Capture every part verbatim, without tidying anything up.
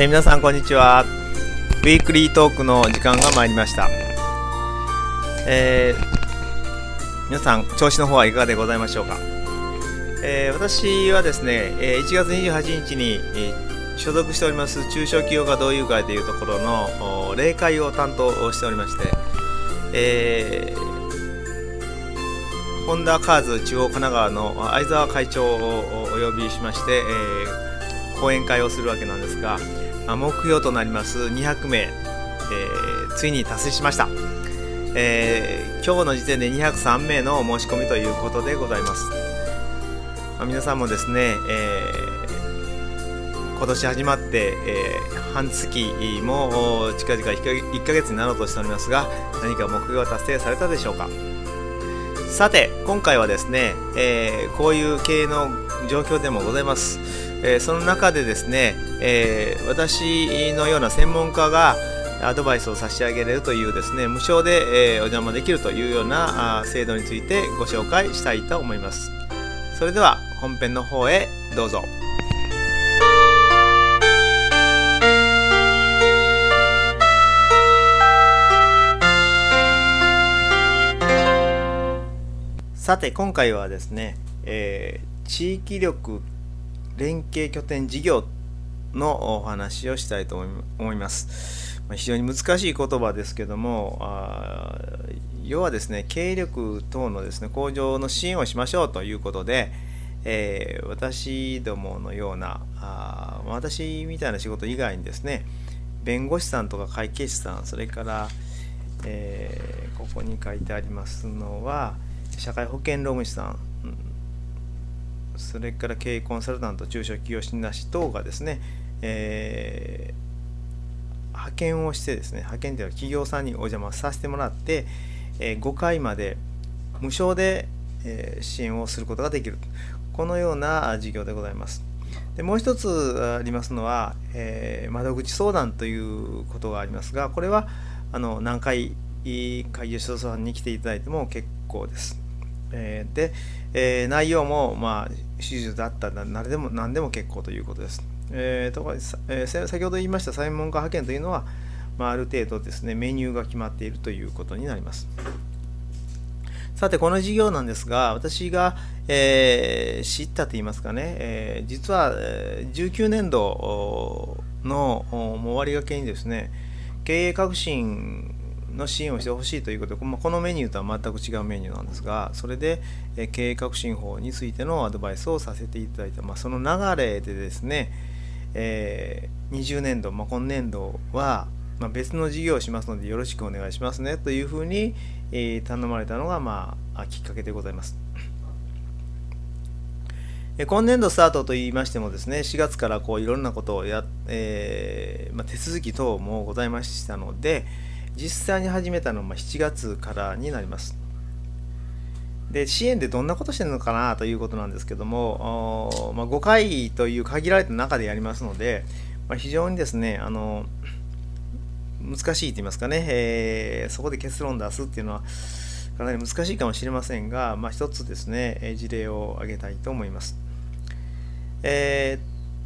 えー、皆さんこんにちは。ウィークリートークの時間が参りました。えー、皆さん調子の方はいかがでございましょうか。えー、私はですね、いちがつにじゅうはちにちに、えー、所属しております中小企業家同友会というところの例会を担当しておりまして、えー、ホンダカーズ中央神奈川の相沢会長をお呼びしまして、えー、講演会をするわけなんですが、目標となりますにひゃくめい、えー、ついに達成しました。えー、今日の時点でにひゃくさんめいの申し込みということでございます。まあ、皆さんもですね、えー、今年始まって、えー、半月も近々いっかげつになろうとしておりますが、何か目標は達成されたでしょうか。さて今回はですね、えー、こういう経営の状況でもございます。えー、その中でですね、えー、私のような専門家がアドバイスを差し上げれるというですね、無償で、えー、お邪魔できるというような制度についてご紹介したいと思います。それでは本編の方へどうぞ。さて今回はですね、えー、地域力連携拠点事業のお話をしたいと思います。非常に難しい言葉ですけども、あ要はですね、経営力等のですね向上の支援をしましょうということで、えー、私どものようなあ私みたいな仕事以外にですね、弁護士さんとか会計士さん、それから、えー、ここに書いてありますのは社会保険労務士さん、それから経営コンサルタント、中小企業診断士等がですね、えー、派遣をしてですね、派遣というのは企業さんにお邪魔させてもらって、えー、ごかいまで無償で、えー、支援をすることができる、このような事業でございます。でもう一つありますのは、えー、窓口相談ということがありますが、これはあの何回会議所さんに来ていただいても結構です。えー、で、えー、内容も、まあ、手術だったら何でも何でも結構ということです。えーとえー、先ほど言いました専門家派遣というのは、まあ、ある程度ですねメニューが決まっているということになります。さてこの事業なんですが、私が、えー、知ったといいますかね、えー、実はじゅうきゅうねんどのもう終わりがけにですね、経営革新の支援をしてほしいということで、このメニューとは全く違うメニューなんですが、それで経営革新法についてのアドバイスをさせていただいた、まあ、その流れでですね、えー、にじゅうねんど、まあ、今年度は、まあ、別の事業をしますのでよろしくお願いしますねというふうに、えー、頼まれたのが、まあ、きっかけでございます。今年度スタートといいましてもですね、しがつからこういろんなことをや、えーまあ、手続き等もございましたので、実際に始めたのはしちがつからになります。で、支援でどんなことしてるのかなということなんですけども、まあ、ごかいという限られた中でやりますので、まあ、非常にですね、あの難しいと言いますかね、えー、そこで結論出すっていうのはかなり難しいかもしれませんが、まあ、一つですね、事例を挙げたいと思います。え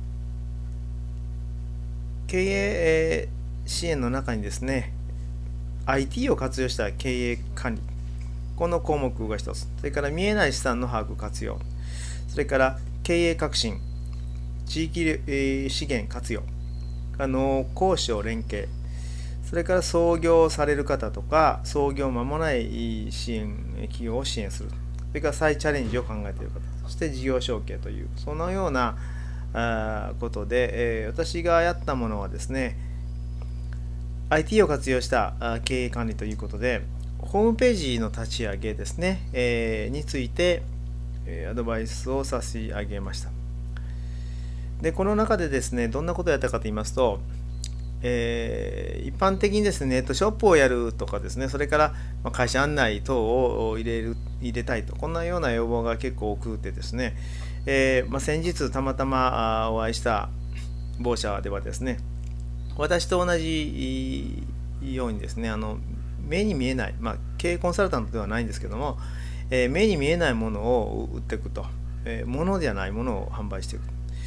ー、経営支援の中にですね、アイティー を活用した経営管理、この項目が一つ、それから見えない資産の把握活用、それから経営革新、地域資源活用、農工省連携、それから創業される方とか創業間もない支援企業を支援する、それから再チャレンジを考えている方、そして事業承継というそのようなあことで、えー、私がやったものはですね、アイティー を活用した経営管理ということで、ホームページの立ち上げですね、えー、についてアドバイスを差し上げました。で、この中でですね、どんなことをやったかと言いますと、えー、一般的にですね、ネットショップをやるとかですね、それから会社案内等を入れる入れたいと、こんなような要望が結構多くてですね、えーまあ、先日たまたまお会いした某社ではですね、私と同じようにですね、あの目に見えない、まあ、経営コンサルタントではないんですけども、えー、目に見えないものを売っていくと、えー、物じゃないものを販売していく。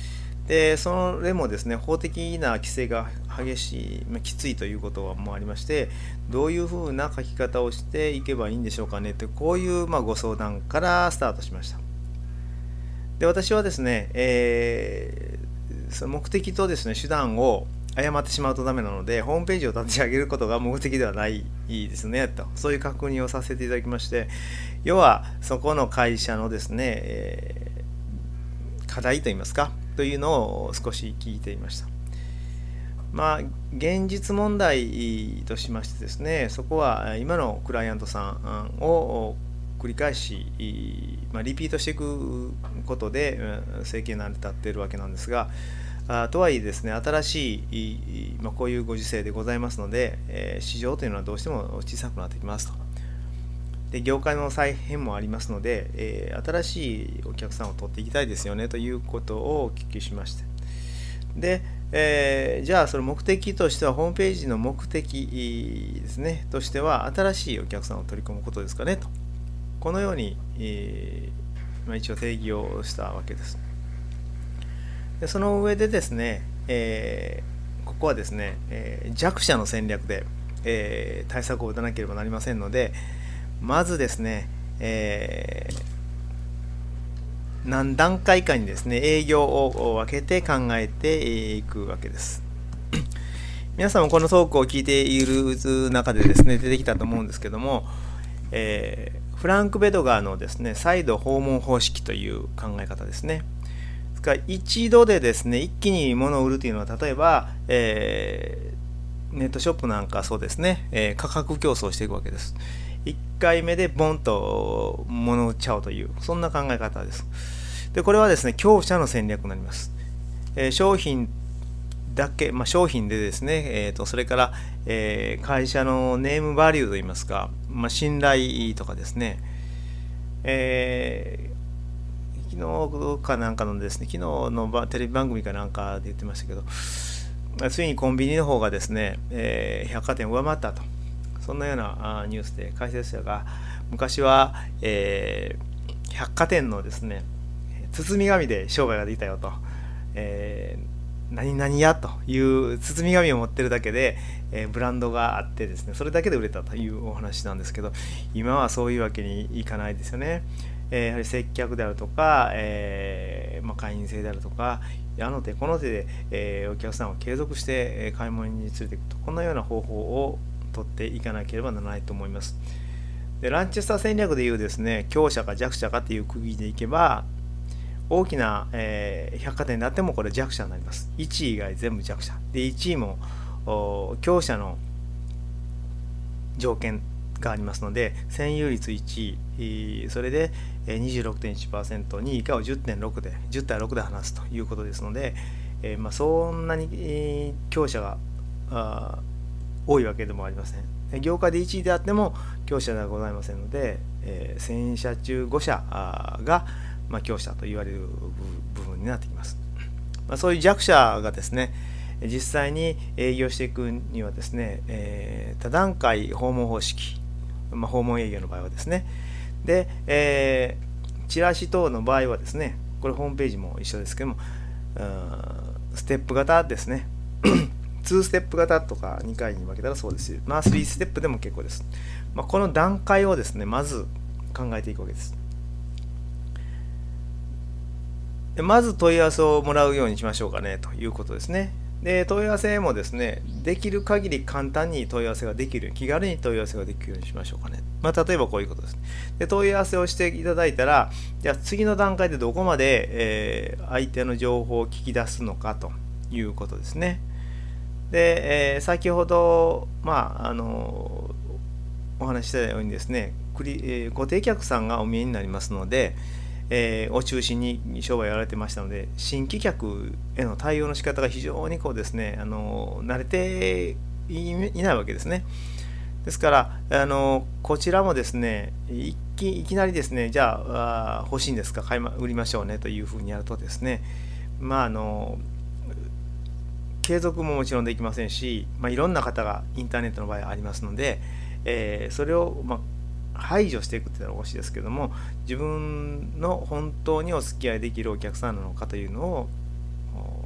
でそれもですね、法的な規制が激しい、まあ、きついということもありまして、どういうふうな書き方をしていけばいいんでしょうかねと、こういう、まあ、ご相談からスタートしました。で私はですね、えー、その目的とですね手段を誤ってしまうとダメなので、ホームページを立ち上げることが目的ではないですねと、そういう確認をさせていただきまして、要はそこの会社のですね、えー、課題といいますかというのを少し聞いていました。まあ現実問題としましてですね、そこは今のクライアントさんを繰り返し、まあ、リピートしていくことで生計成り立っているわけなんですが、あとはいえですね、新しい、まあ、こういうご時世でございますので、えー、市場というのはどうしても小さくなってきますと。で業界の再編もありますので、えー、新しいお客さんを取っていきたいですよねということをお聞きしまして、で、えー、じゃあその目的としては、ホームページの目的ですねとしては、新しいお客さんを取り込むことですかねと、このように、えーまあ、一応定義をしたわけです。でその上でですね、えー、ここはですね、えー、弱者の戦略で、えー、対策を打たなければなりませんので、まずですね、えー、何段階かにですね営業を分けて考えていくわけです。皆さんもこのトークを聞いている中でですね出てきたと思うんですけども、えー、フランク・ベドガーのですね再度訪問方式という考え方ですね。ですから一度でですね一気に物を売るというのは、例えば、えー、ネットショップなんかそうですね、えー、価格競争していくわけです。いっかいめでボンと物を売っちゃおうという、そんな考え方です。でこれはですね強者の戦略になります。えー、商品だけ、まあ、商品でですね、えー、とそれから、えー、会社のネームバリューといいますか、まあ、信頼とかですね、えー、昨日かなんかのですね、昨日のテレビ番組かなんかで言ってましたけど、ついにコンビニの方がですね、えー、百貨店を上回ったと、そんなようなニュースで解説者が、昔は、えー、百貨店のですね包み紙で商売ができたよと、えー、何々やという包み紙を持ってるだけで、えー、ブランドがあってですね、それだけで売れたというお話なんですけど、今はそういうわけにいかないですよね。えー、やはり接客であるとか、えーまあ、会員制であるとか、あの手この手で、えー、お客さんを継続して買い物に連れていくと、こんなような方法を取っていかなければならないと思います。でランチェスター戦略でいうですね、強者か弱者かという区切りでいけば、大きな、えー、百貨店であってもこれ弱者になります。いちい以外全部弱者で、いちいも強者の条件がありますので、占有率いちい、それで にじゅうろくてんいちパーセント、にい以下を じゅってんろく でじゅう対ろくで話すということですので、えーまあ、そんなに、えー、強者があ多いわけでもありません。業界でいちいであっても強者ではございませんので、えー、せん社中ご社が、まあ、強者と言われる部分になってきます。まあ、そういう弱者がですね、実際に営業していくにはですね、えー、多段階訪問方式、まあ、訪問営業の場合はですね、で、えー、チラシ等の場合はですね、これホームページも一緒ですけども、ステップ型ですね。にステップ型とかにかいに分けたらそうですし、まあさんステップでも結構です。まあ、この段階をですね、まず考えていくわけです。でまず問い合わせをもらうようにしましょうかねということですね。で問い合わせもですね、できる限り簡単に問い合わせができる、気軽に問い合わせができるようにしましょうかね。まあ、例えばこういうことです。で問い合わせをしていただいたら、じゃあ次の段階でどこまで、えー、相手の情報を聞き出すのかということですね。で、えー、先ほど、まあ、あのお話ししたようにですね、クリ、えー、固定客さんがお見えになりますので、えー、を中心に商売やられてましたので、新規客への対応の仕方が非常にこうですね、あの慣れていないわけですね。ですからあのこちらもですね、いき、いきなりですね、じゃあ、あ欲しいんですか、買い、ま、売りましょうねというふうにやるとですね、まああの継続ももちろんできませんし、まあ、いろんな方がインターネットの場合はありますので、えー、それを、まあ、排除していくっていうのはおかしいですけども、自分の本当にお付き合いできるお客さんなのかというのを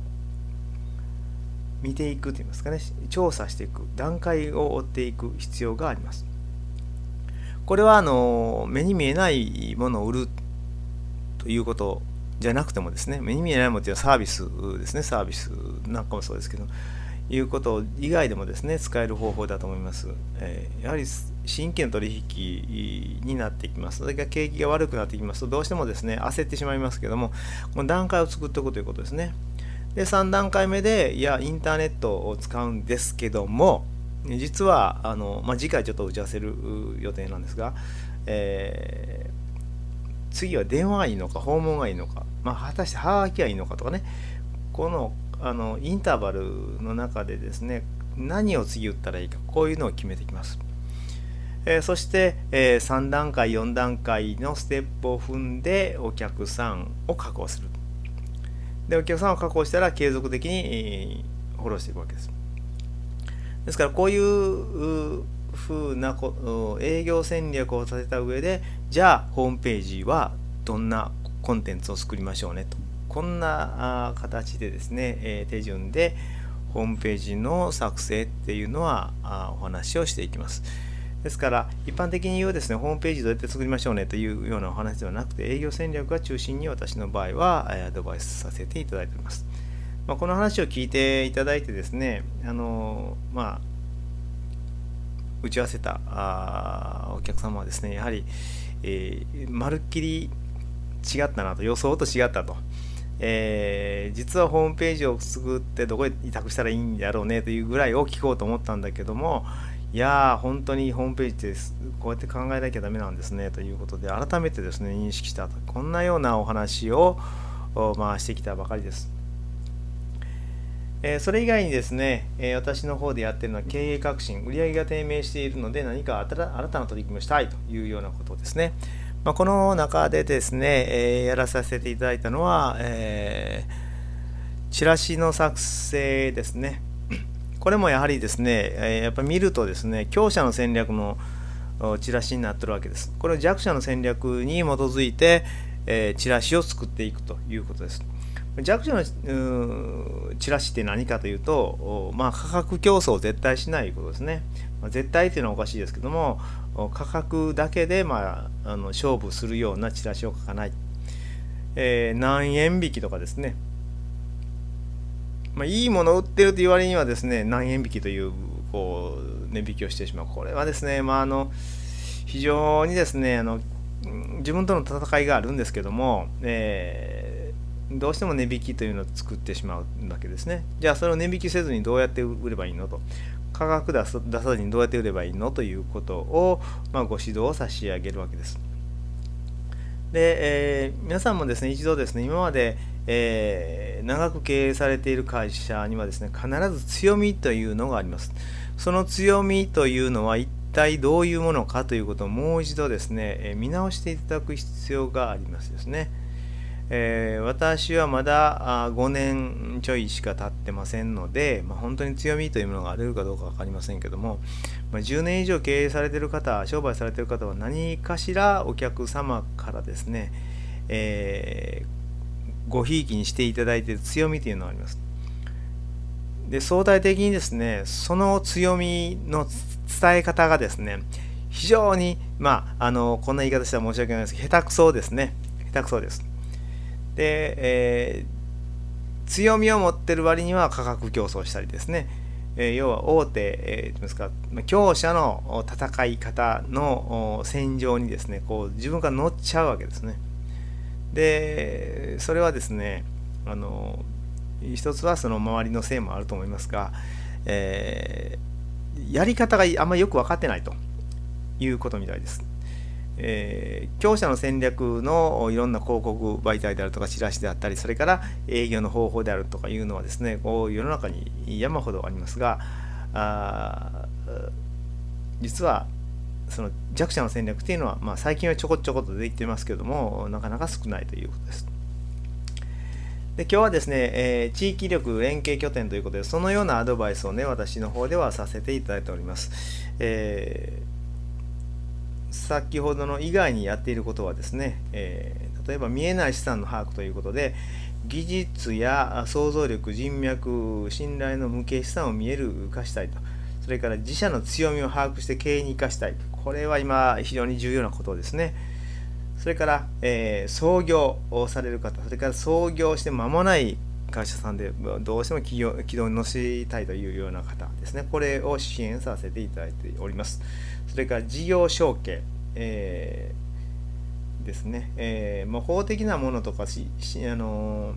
見ていくといいますかね、調査していく、段階を追っていく必要があります。これはあの目に見えないものを売るということじゃなくてもですね、目に見えないものというのはサービスですね、サービスなんかもそうですけど、いうこと以外でもですね、使える方法だと思います。えー、やはり新規の取引になっていきます。それから景気が悪くなっていきますと、どうしてもですね、焦ってしまいますけども、この段階を作っておくということですね。で、さん段階目で、いや、インターネットを使うんですけども、実は、あの、まあ、次回ちょっと打ち合わせる予定なんですが、えー、次は電話がいいのか、訪問がいいのか、まあ、果たしてハガキがいいのかとかね、この、あの、インターバルの中でですね、何を次打ったらいいか、こういうのを決めていきます。えー、そして、えー、さん段階、よん段階のステップを踏んで、お客さんを確保する。で、お客さんを確保したら継続的にフォローしていくわけです。ですから、こういうふうな営業戦略を立てた上で、じゃあ、ホームページはどんなコンテンツを作りましょうねと。こんな形でですね、手順でホームページの作成っていうのはお話をしていきます。ですから、一般的に言うですね、ホームページどうやって作りましょうねというようなお話ではなくて、営業戦略が中心に私の場合はアドバイスさせていただいております。まあ、この話を聞いていただいてですね、あのまあ、打ち合わせたあお客様はですね、やはり、えー、まるっきり違ったなと、予想と違ったと。えー、実はホームページを作ってどこへ委託したらいいんだろうねというぐらいを聞こうと思ったんだけども、いやー本当にホームページってこうやって考えなきゃダメなんですねということで、改めてですね認識したと、こんなようなお話を回してきたばかりです。えー、それ以外にですね、えー、私の方でやっているのは経営革新、売上が低迷しているので何か新たな取り組みをしたいというようなことですね。まあ、この中でですね、えー、やらさせていただいたのは、えー、チラシの作成ですね。これもやはりですね、えー、やっぱり見るとですね、強者の戦略のチラシになっているわけです。これは弱者の戦略に基づいて、えー、チラシを作っていくということです。弱者のチラシって何かというと、まあ、価格競争を絶対しないことですね。まあ、絶対というのはおかしいですけども、価格だけで、まあ、あの勝負するようなチラシを書かない、えー、何円引きとかですね、まあ、いいものを売ってると言われにはですね、何円引きという、こう値引きをしてしまう。これはですね、まあ、あの非常にですね、あの自分との戦いがあるんですけども、えー、どうしても値引きというのを作ってしまうわけですね。じゃあそれを値引きせずにどうやって売ればいいのと、価格出さずにどうやって売ればいいのということを、まあ、ご指導を差し上げるわけです。で、えー、皆さんもですね、一度ですね、今まで、えー、長く経営されている会社にはですね、必ず強みというのがあります。その強みというのは一体どういうものかということをもう一度ですね、えー、見直していただく必要がありますですね。えー、私はまだごねんちょいしか経ってませんので、まあ、本当に強みというものがあるかどうか分かりませんけども、まあ、じゅうねん以上経営されている方、商売されている方は何かしらお客様からですね、えー、ごひいきにしていただいている強みというのがあります。で、相対的にですね、その強みの伝え方がですね、非常に、まあ、あのこんな言い方したら申し訳ないですけど、下手くそですね。下手くそです。で、えー、強みを持っている割には価格競争したりですね、えー、要は大手、えー、ですか強者の戦い方の戦場にですね、こう自分が乗っちゃうわけですね。で、それはですね、あの一つはその周りのせいもあると思いますが、えー、やり方があんまりよく分かってないということみたいです。えー、強者の戦略のいろんな広告媒体であるとかチラシであったり、それから営業の方法であるとかいうのはですね、こう世の中に山ほどありますが、あ実はその弱者の戦略っていうのは、まあ、最近はちょこちょことできてますけども、なかなか少ないということです。で、今日はですね、えー、地域力連携拠点ということで、そのようなアドバイスをね、私の方ではさせていただいております。えー先ほどの以外にやっていることはですね、えー、例えば見えない資産の把握ということで、 技術や想像力、人脈、信頼の無形資産を見える化したいと。それから自社の強みを把握して経営に生かしたい。これは今非常に重要なことですね。それから、えー、創業をされる方、それから創業して間もない会社さんでどうしても起業軌道に乗せたいというような方ですね。これを支援させていただいております。それから事業承継、えー、ですね。えー、もう法的なものとかししあの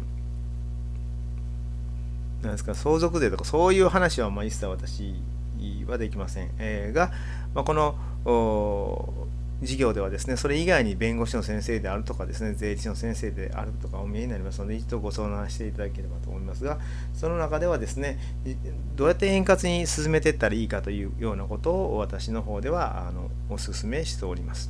ー、なんですか相続税とかそういう話はまあ一切私はできません。えー、が、まあ、この事業ではですね、それ以外に弁護士の先生であるとかですね、税理士の先生であるとかお見えになりますので、一度ご相談していただければと思いますが、その中ではですね、どうやって円滑に進めていったらいいかというようなことを私の方ではあのお勧めしております。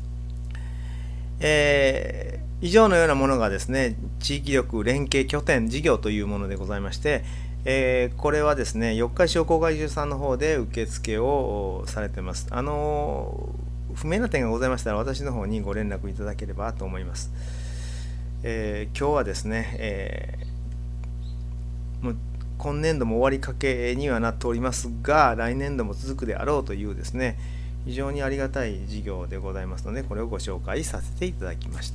えー、以上のようなものがですね、地域力連携拠点事業というものでございまして、えー、これはですね、四日市商工会議所さんの方で受付をされています。あのー不明な点がございましたら私の方にご連絡いただければと思います。えー、今日はですね、えー、もう今年度も終わりかけにはなっておりますが、来年度も続くであろうというですね、非常にありがたい事業でございますので、これをご紹介させていただきました。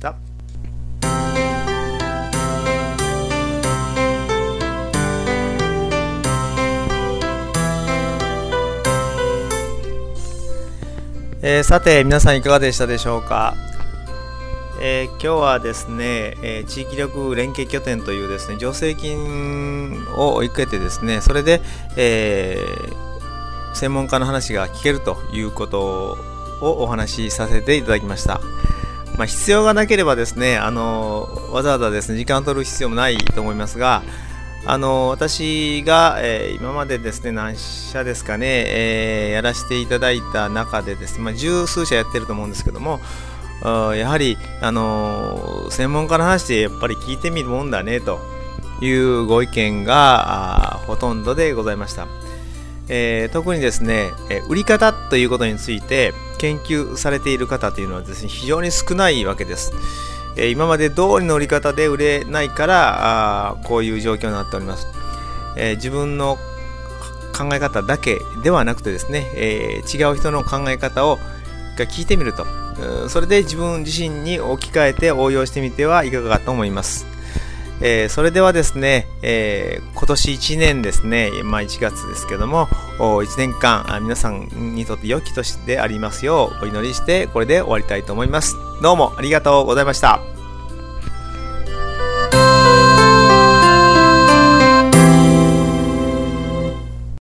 えー、さて皆さんいかがでしたでしょうか。えー、今日はですね、えー、地域力連携拠点というですね助成金を受けてですね、それで、えー、専門家の話が聞けるということをお話しさせていただきました。まあ、必要がなければですね、あのわざわざですね時間を取る必要もないと思いますが、あの私が、えー、今までですね何社ですかね、えー、やらせていただいた中でですね、まあ、十数社やってると思うんですけども、やはり、あのー、専門家の話でやっぱり聞いてみるもんだねというご意見がほとんどでございました。えー、特にですね、売り方ということについて研究されている方というのはですね非常に少ないわけです。今まで通りの売り方で売れないからあこういう状況になっております。えー、自分の考え方だけではなくてですね、えー、違う人の考え方を聞いてみると、それで自分自身に置き換えて応用してみてはいかがかと思います。えー、それではですね、えー、今年いちねんですね、まあ、いちがつですけどもいちねんかん皆さんにとって良き年でありますようお祈りしてこれで終わりたいと思います。どうもありがとうございました。